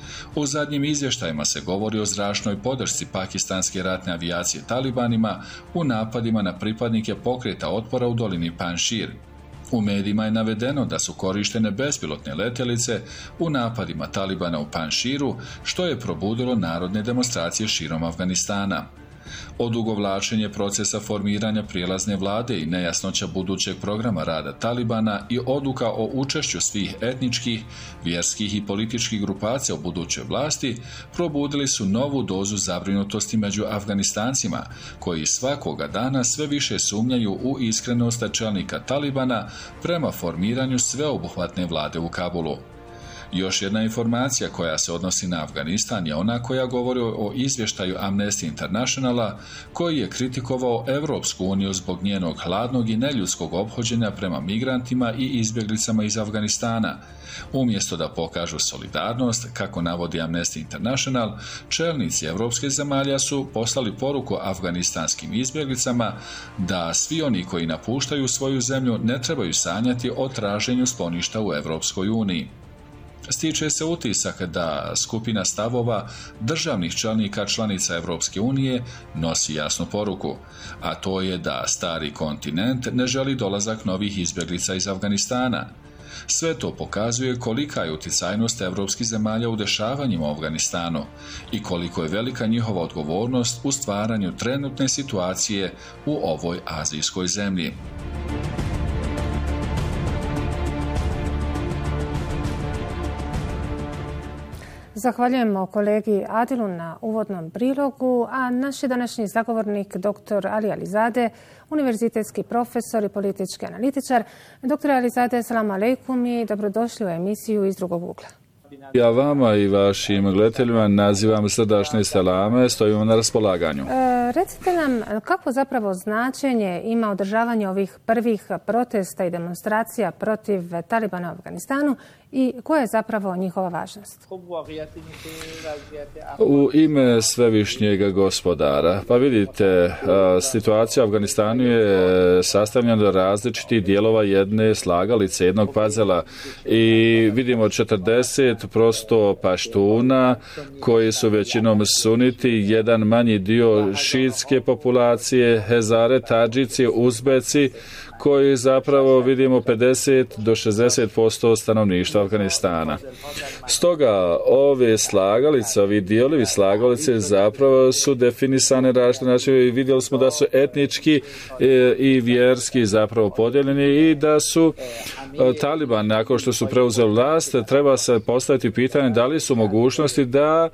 [SPEAKER 16] U zadnjim izvještajima se govori o zračnoj podršci pakistanske ratne avijacije talibanima u napadima na pripadnike pokreta otpora u dolini Panjšir. U medijima je navedeno da su korištene bespilotne letjelice u napadima Talibana u Panjširu, što je probudilo narodne demonstracije širom Afganistana. Odugovlačenje procesa formiranja prijelazne vlade i nejasnoća budućeg programa rada Talibana i odluka o učešću svih etničkih, vjerskih i političkih grupacija u budućoj vlasti probudili su novu dozu zabrinutosti među Afganistancima, koji svakoga dana sve više sumnjaju u iskrenost čelnika Talibana prema formiranju sveobuhvatne vlade u Kabulu. Još jedna informacija koja se odnosi na Afganistan je ona koja govori o izvještaju Amnesty Internationala, koji je kritikovao Europsku uniju zbog njenog hladnog i neljudskog ophođenja prema migrantima i izbjeglicama iz Afganistana. Umjesto da pokažu solidarnost, kako navodi Amnesty International, čelnici europskih zemalja su poslali poruku afganistanskim izbjeglicama da svi oni koji napuštaju svoju zemlju ne trebaju sanjati o traženju skloništa u Europskoj uniji. Stiče se utisak da skupina stavova državnih čelnika članica Europske unije nosi jasnu poruku, a to je da stari kontinent ne želi dolazak novih izbjeglica iz Afganistana. Sve to pokazuje kolika je utjecajnost europskih zemalja u dešavanjima u Afganistanu i koliko je velika njihova odgovornost u stvaranju trenutne situacije u ovoj azijskoj zemlji.
[SPEAKER 1] Zahvaljujemo kolegi Adilu na uvodnom prilogu, a naš je današnji zagovornik doktor Ali Alizade, univerzitetski profesor i politički analitičar. Doktor Alizade, assalamu alaikum i dobrodošli u emisiju Iz drugog ugla.
[SPEAKER 17] Ja vama i vašim gledateljima nazivam srdačne selame, stojimo na raspolaganju.
[SPEAKER 1] E, recite nam kako zapravo značenje ima održavanje ovih prvih protesta i demonstracija protiv Talibana u Afganistanu i koja je zapravo njihova važnost?
[SPEAKER 17] U ime svevišnjega gospodara. Pa vidite, situacija u Afganistanu je sastavljena od različitih dijelova jedne slagalice, jednog pazela i vidimo četrdeset prosto paštuna koji su većinom suniti, jedan manji dio šiitske populacije, hezare, tadžici, uzbeci, koji zapravo vidimo pedeset do šezdeset posto stanovništva Afganistana. Stoga ove slagalice, ovi dijelovi slagalice zapravo su definisane različite načine i vidjeli smo da su etnički i vjerski zapravo podijeljeni i da su Taliban, nakon što su preuzeli vlast, treba se postaviti pitanje da li su mogućnosti da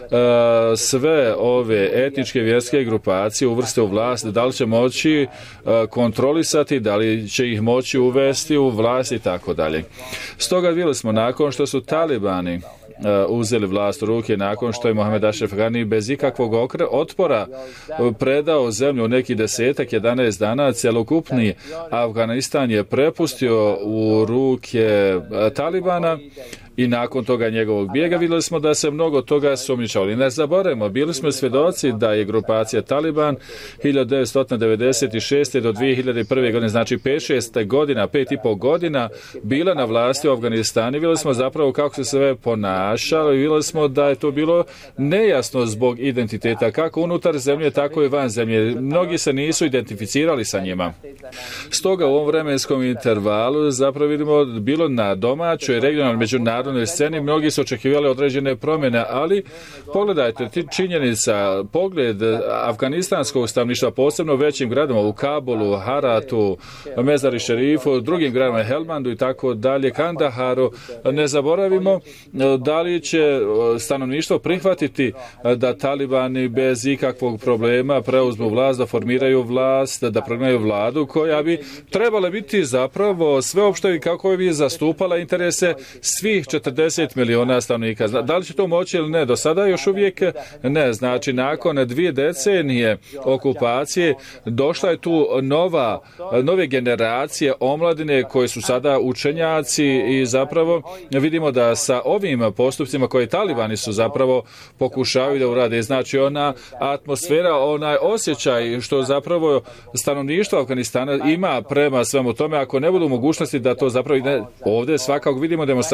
[SPEAKER 17] sve ove etničke vjerske grupacije uvrste u vlast, da li će moći kontrolisati, da li će ih moći uvesti u vlast i tako dalje. Stoga vidjeli smo nakon što su Talibani uzeli vlast u ruke, nakon što je Mohamed Ashraf Ghani bez ikakvog otpora predao zemlju u neki desetak, jedanaest dana, cjelokupni Afganistan je prepustio u ruke Talibana. I nakon toga njegovog bijega vidjeli smo da se mnogo toga sumnjičalo. Ne zaboravimo, bili smo svjedoci da je grupacija Taliban hiljadu devetsto devedeset šeste do dvije hiljade prve. godine, znači pet šest godina, pet i pol godina bila na vlasti u Afganistanu. Vidjeli smo zapravo kako se sve ponašalo i vidjeli smo da je to bilo nejasno zbog identiteta, kako unutar zemlje, tako i van zemlje. Mnogi se nisu identificirali sa njima. Stoga u ovom vremenskom intervalu zapravo vidimo bilo na domaćoj, regionalnoj, međunarodnoj sceni, mnogi su očekivali određene promjene, ali pogledajte, činjenica, pogled afganistanskog stanovništva, posebno u većim gradima, u Kabulu, Haratu, Mezari Šerifu, drugim gradima, Helmandu i tako dalje, Kandaharu, ne zaboravimo da li će stanovništvo prihvatiti da Talibani bez ikakvog problema preuzmu vlast, da formiraju vlast, da prognaju vladu koja bi trebala biti zapravo sveopšte kako bi zastupala interese svih četrdeset miliona stanovnika. Da li će to moći ili ne? Do sada još uvijek ne. Znači, nakon dvije decenije okupacije došla je tu nova, nove generacije omladine koji su sada učenjaci i zapravo vidimo da sa ovim postupcima koje Talibani su zapravo pokušavaju da urade. Znači, ona atmosfera, onaj osjećaj što zapravo stanovništvo Afganistana ima prema svemu tome, ako ne budu mogućnosti da to zapravo ide ovdje, svakako vidimo demonstracije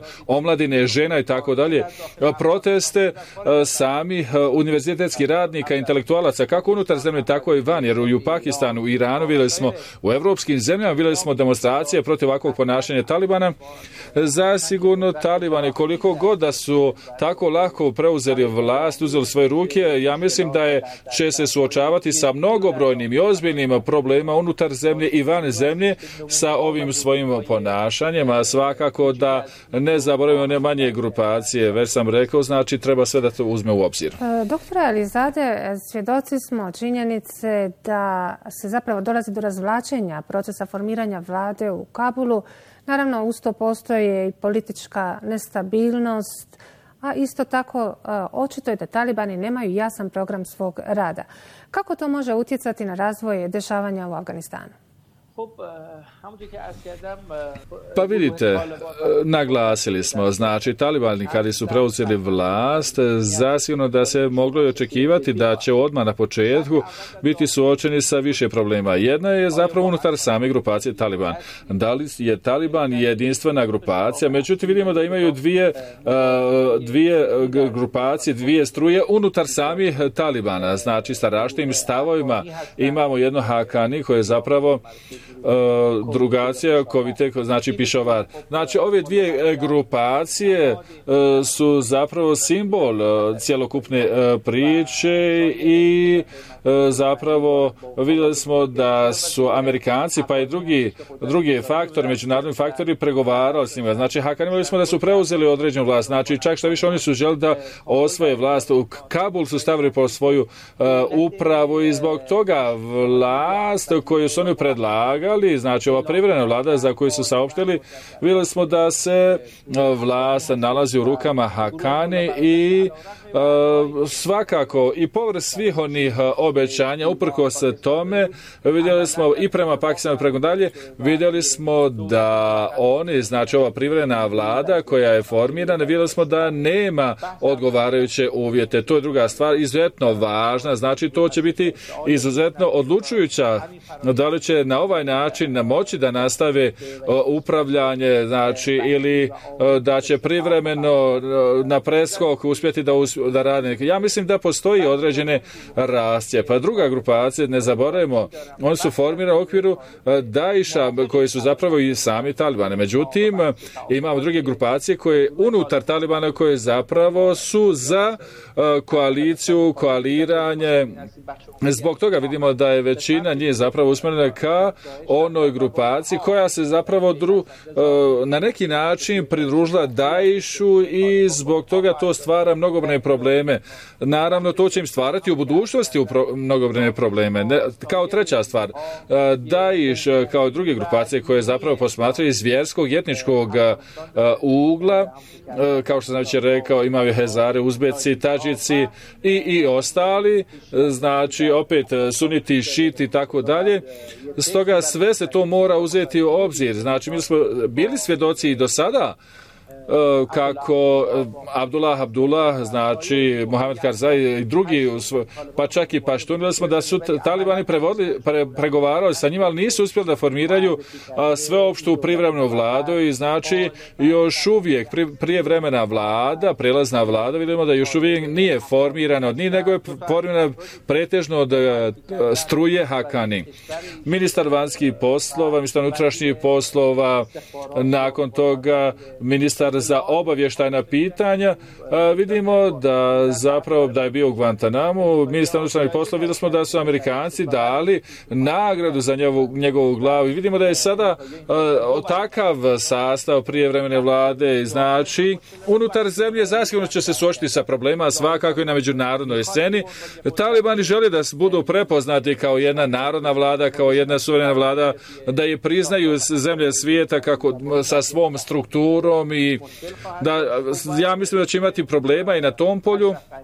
[SPEAKER 17] omladine, žena i tako dalje, proteste sami univerzitetskih radnika, intelektualaca, kako unutar zemlje, tako i van, jer u Pakistanu, u Iranu vidjeli smo, u evropskim zemljama vidjeli smo demonstracije protiv ovakvog ponašanja Talibana. Zasigurno Talibani, koliko god da su tako lako preuzeli vlast, uzeli svoje ruke, ja mislim da je, će se suočavati sa mnogobrojnim i ozbiljnim problemima unutar zemlje i van zemlje sa ovim svojim ponašanjem, a svakako da ne zaboravimo ne manje grupacije, već sam rekao, znači treba sve da to uzme u obzir.
[SPEAKER 1] Doktore Alizade, svjedoci smo činjenice da se zapravo dolazi do razvlačenja procesa formiranja vlade u Kabulu. Naravno, uz to postoje i politička nestabilnost, a isto tako očito je da Talibani nemaju jasan program svog rada. Kako to može utjecati na razvoj dešavanja u Afganistanu?
[SPEAKER 17] Pa vidite, naglasili smo, znači Talibani kada su preuzeli vlast, zasigurno da se moglo i očekivati da će odmah na početku biti suočeni sa više problema. Jedna je zapravo unutar same grupacije Taliban. Da li je Taliban jedinstvena grupacija? Međutim, vidimo da imaju dvije, dvije grupacije, dvije struje unutar samih Talibana. Znači, sa različitim stavovima imamo jedno Hakani koje je zapravo Uh, drugacija Kovite, znači Pišovar. Znači ove dvije grupacije uh, su zapravo simbol uh, cjelokupne uh, priče i uh, zapravo vidjeli smo da su Amerikanci pa i drugi, drugi faktori, međunarodni faktori pregovarali s njima. Znači Hakani vidjeli smo da su preuzeli određenu vlast. Znači čak što više oni su želi da osvoje vlast. U Kabul su stavili po svoju uh, upravu i zbog toga vlast koju su oni predlagali, znači ova privremena vlada za koju su saopštili, vidjeli smo da se vlast nalazi u rukama Hakani i uh, svakako i povrh svih onih obećanja, uprkos tome, vidjeli smo i prema Pakistanu i preko dalje, vidjeli smo da oni, znači ova privremena vlada koja je formirana, vidjeli smo da nema odgovarajuće uvjete. To je druga stvar, izuzetno važna, znači to će biti izuzetno odlučujuća, da li će na ovaj način na moći da nastave uh, upravljanje, znači ili uh, da će privremeno uh, na preskok uspjeti da, usp- da rade. Ja mislim da postoji određene rastje. Pa druga grupacija, ne zaboravimo, oni su formirani u okviru uh, Daiša, koji su zapravo i sami Talibane. Međutim, uh, imamo druge grupacije koje unutar Talibana koje zapravo su za uh, koaliciju, koaliranje. Zbog toga vidimo da je većina njih zapravo usmjerena ka onoj grupaciji koja se zapravo dru, na neki način pridružila Daišu i zbog toga to stvara mnogobrojne probleme. Naravno, to će im stvarati u budućnosti mnogobrojne probleme. Ne, kao treća stvar, Daiš kao druge grupacije koje zapravo posmatraju iz vjerskog i etničkog ugla, kao što sam već rekao, imaju Hezare, Uzbeci, Tadžici i, i ostali, znači opet suniti, šiti i tako dalje. Stoga sve se to mora uzeti u obzir. Znači, mi smo bili svjedoci i do sada kako Abdullah Abdullah, znači Mohamed Karzai i drugi, pa čak i Paštuni, smo da su Talibani prevodili, pre, pregovarali sa njima, ali nisu uspjeli da formiraju a, sveopštu privremenu vladu i znači još uvijek pri, prije vremena vlada, prelazna vlada, vidimo da još uvijek nije formirana od njih, nego je formirana pretežno od a, struje Hakani. Ministar vanjskih poslova, ministar unutrašnjih poslova, nakon toga ministar za obavještajna pitanja, a, vidimo da zapravo da je bio u Guantanamu, ministar unutrašnjih poslova, vidimo smo da su Amerikanci dali nagradu za njegovu, njegovu glavu i vidimo da je sada a, takav sastav prijevremene vlade, znači unutar zemlje zasigurno će se suočiti sa problema, svakako i na međunarodnoj sceni. Talibani žele da budu prepoznati kao jedna narodna vlada, kao jedna suverena vlada, da je priznaju zemlje svijeta kako sa svom strukturom i da, ja mislim da će imati problema i na tom polju.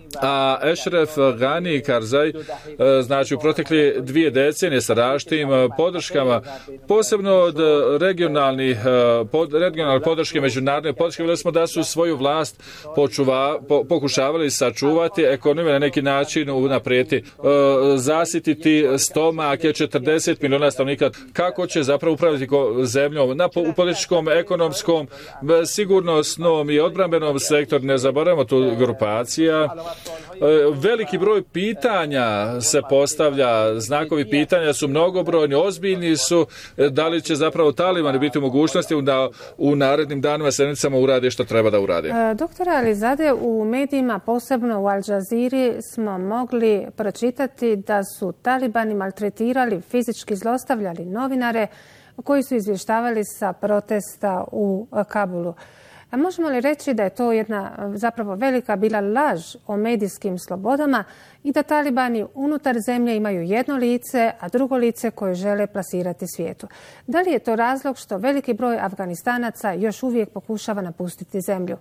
[SPEAKER 17] a Ešref Ghani Karzai, znači u protekle dvije decenije sa različitim podrškama, posebno od regionalnih pod, regionalne podrške, međunarodne podrške, vidjeli smo da su svoju vlast počuva, po, pokušavali sačuvati, ekonomiju na neki način unaprijeti, zasititi stomake četrdeset milijuna stanovnika. Kako će zapravo upraviti zemljom na, u političkom, ekonomskom, sigurnosnom i odbrambenom sektoru, ne zaboravimo tu grupacija. Veliki broj pitanja se postavlja, znakovi pitanja su mnogobrojni, ozbiljni su, da li će zapravo talibani biti u mogućnosti da u narednim danima, sedmicama urade što treba da urade.
[SPEAKER 1] Doktore Alizade, u medijima, posebno u Al Jazeera, smo mogli pročitati da su talibani maltretirali, fizički zlostavljali novinare koji su izvještavali sa protesta u Kabulu. A možemo li reći da je to jedna zapravo velika bila laž o medijskim slobodama i da talibani unutar zemlje imaju jedno lice, a drugo lice koje žele plasirati svijetu? Da li je to razlog što veliki broj Afganistanaca još uvijek pokušava napustiti zemlju?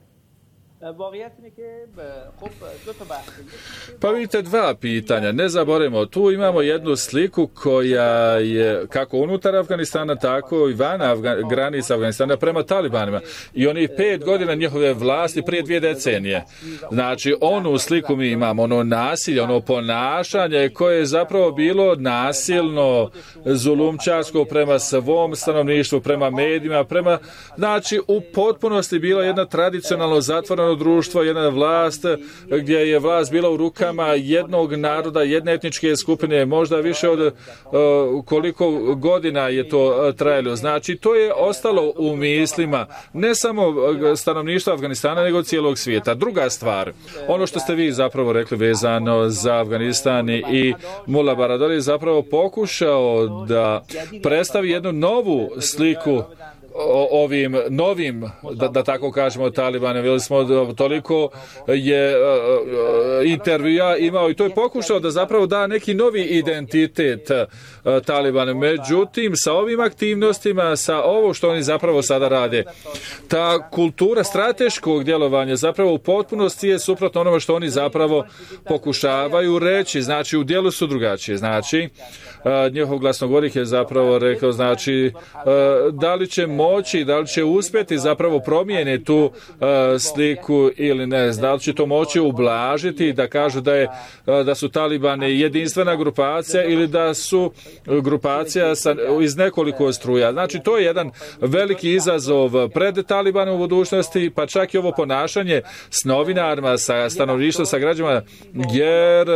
[SPEAKER 17] Pa vidite, dva pitanja. Ne zaboravimo, tu imamo jednu sliku koja je kako unutar Afganistana, tako i van Afgan, granica Afganistana prema talibanima. I onih pet godina njihove vlasti prije dvije decenije. Znači, onu sliku mi imamo, ono nasilje, ono ponašanje koje je zapravo bilo nasilno, zulumčarsko prema svom stanovništvu, prema medijima, prema, znači, u potpunosti bila jedna tradicionalno zatvorena društvo, jedna vlast gdje je vlast bila u rukama jednog naroda, jedne etničke skupine, možda više od uh, koliko godina je to trajalo. Znači, to je ostalo u mislima ne samo stanovništva Afganistana, nego cijelog svijeta. Druga stvar, ono što ste vi zapravo rekli vezano za Afganistan i Mullah Baradar je zapravo pokušao da predstavi jednu novu sliku o ovim novim, da, da tako kažemo, talibanima. Vidjeli smo da toliko je uh, intervjua imao i to je pokušao da zapravo da neki novi identitet uh, talibana. Međutim, sa ovim aktivnostima, sa ovo što oni zapravo sada rade, ta kultura strateškog djelovanja zapravo u potpunosti je suprotno onome što oni zapravo pokušavaju reći. Znači, u djelu su drugačije. Znači, uh, njihov glasnogovornik je zapravo rekao, znači, uh, da li će moći, da li će uspjeti zapravo promijene tu uh, sliku ili ne, da li će to moći ublažiti, da kažu da, je, uh, da su talibani jedinstvena grupacija ili da su grupacija sa, iz nekoliko struja. Znači, to je jedan veliki izazov pred talibanom u budućnosti, pa čak i ovo ponašanje s novinarima, sa stanovništvom, sa građanima, jer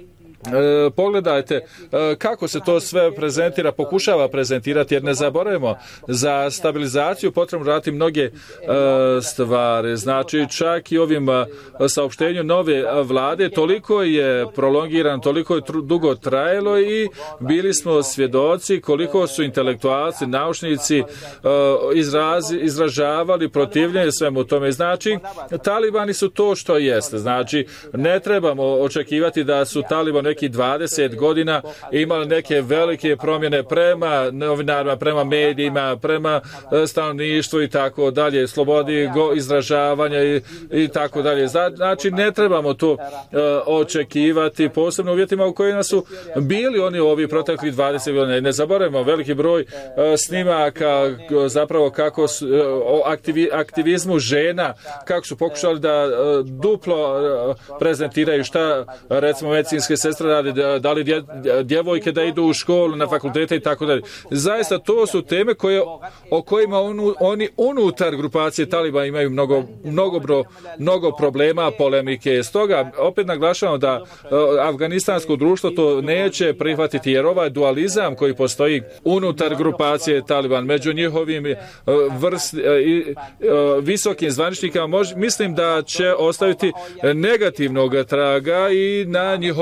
[SPEAKER 17] E, pogledajte e, kako se to sve prezentira, pokušava prezentirati, jer ne zaboravimo, za stabilizaciju potrebno raditi mnoge e, stvari. Znači, čak i ovim e, saopštenju nove vlade toliko je prolongiran, toliko je tru, dugo trajalo i bili smo svjedoci koliko su intelektualci, naučnici e, izrazi, izražavali protivljenje svemu tome. Znači, talibani su to što jeste. Znači, ne trebamo očekivati da su talibani neki dvadeset godina imali neke velike promjene prema novinarima, prema medijima, prema stanovništvu i tako dalje, slobodi go izražavanja i, i tako dalje. Znači, ne trebamo to uh, očekivati, posebno u uvjetima u kojima su bili oni u ovih proteklih dvadeset godina. Ne zaboravimo veliki broj uh, snimaka zapravo kako su, uh, o aktivi, aktivizmu žena, kako su pokušali da uh, duplo uh, prezentiraju šta, recimo, medicinske sestre radi, da li dje, djevojke da idu u školu, na fakultete i tako dalje. Zaista to su teme koje, o kojima onu, oni unutar grupacije Taliba imaju mnogo, mnogo, bro, mnogo problema, polemike. Stoga opet naglašavamo da uh, afganistansko društvo to neće prihvatiti, jer ovaj dualizam koji postoji unutar grupacije Taliban među njihovim uh, vrst, uh, uh, visokim zvaničnikama, mož, mislim da će ostaviti negativnog traga i na njihove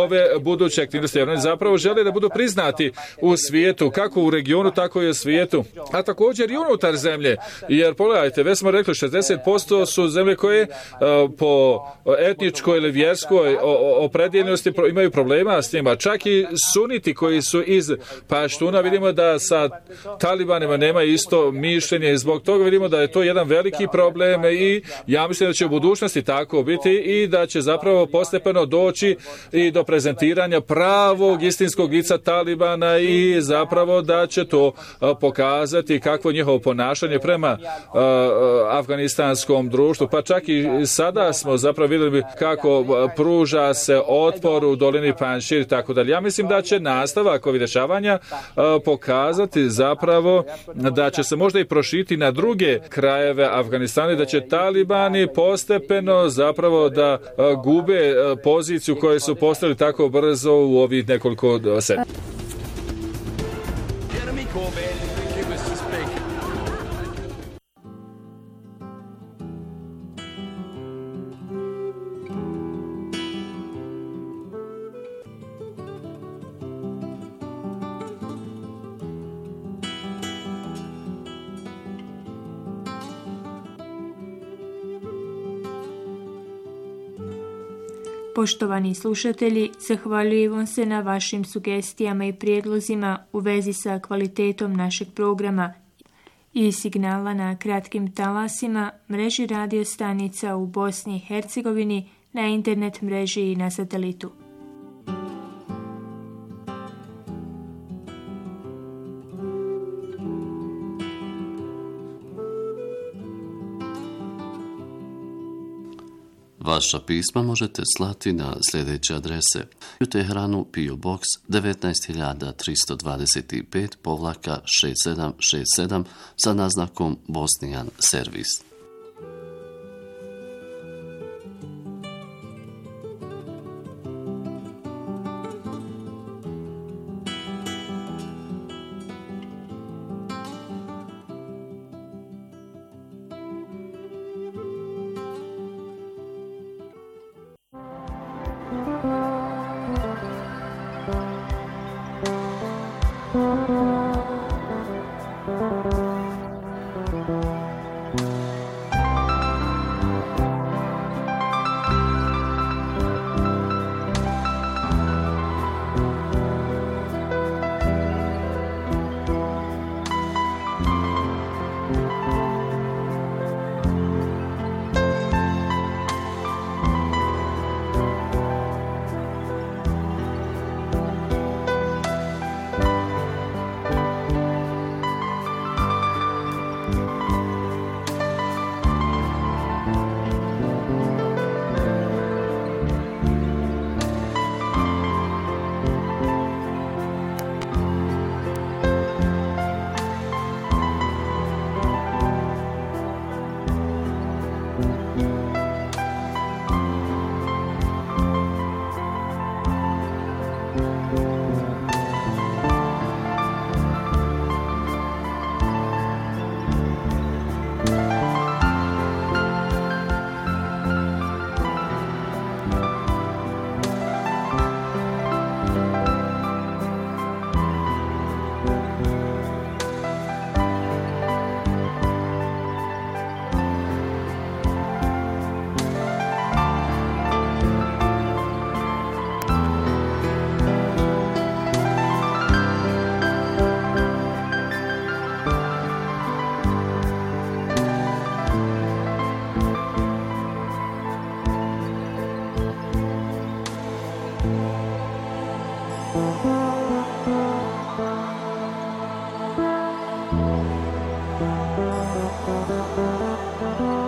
[SPEAKER 17] buduće aktivnosti, jer oni zapravo žele da budu priznati u svijetu, kako u regionu, tako i u svijetu, a također i unutar zemlje, jer pogledajte, već smo rekli, šezdeset posto su zemlje koje po etničkoj ili vjerskoj opredjeljenosti imaju problema s njima. Čak i suniti koji su iz Paštuna, vidimo da sa talibanima nema isto mišljenje i zbog toga vidimo da je to jedan veliki problem i ja mislim da će u budućnosti tako biti i da će zapravo postepeno doći i do prezentiranja pravog istinskog lica Talibana i zapravo da će to pokazati kakvo njihovo ponašanje prema uh, afganistanskom društvu. Pa čak i sada smo zapravo vidjeli kako pruža se otpor u dolini Panšir i tako dalje. Ja mislim da će nastavak ovih dešavanja uh, pokazati zapravo da će se možda i prošiti na druge krajeve Afganistana i da će talibani postepeno zapravo da uh, gube uh, poziciju koju su postali tako brzo u ovih nekoliko sedmica.
[SPEAKER 18] Poštovani slušatelji, zahvaljujem vam se na vašim sugestijama i prijedlozima u vezi sa kvalitetom našeg programa i signala na kratkim talasima, mreži radio stanica u Bosni i Hercegovini, na internet mreži i na satelitu.
[SPEAKER 4] Vaša pisma možete slati na sljedeće adrese: u Teheranu P O Box devetnaest hiljada tristo dvadeset pet povlaka šest sedam šest sedam sa naznakom Bosnian Servis.
[SPEAKER 18] Thank you.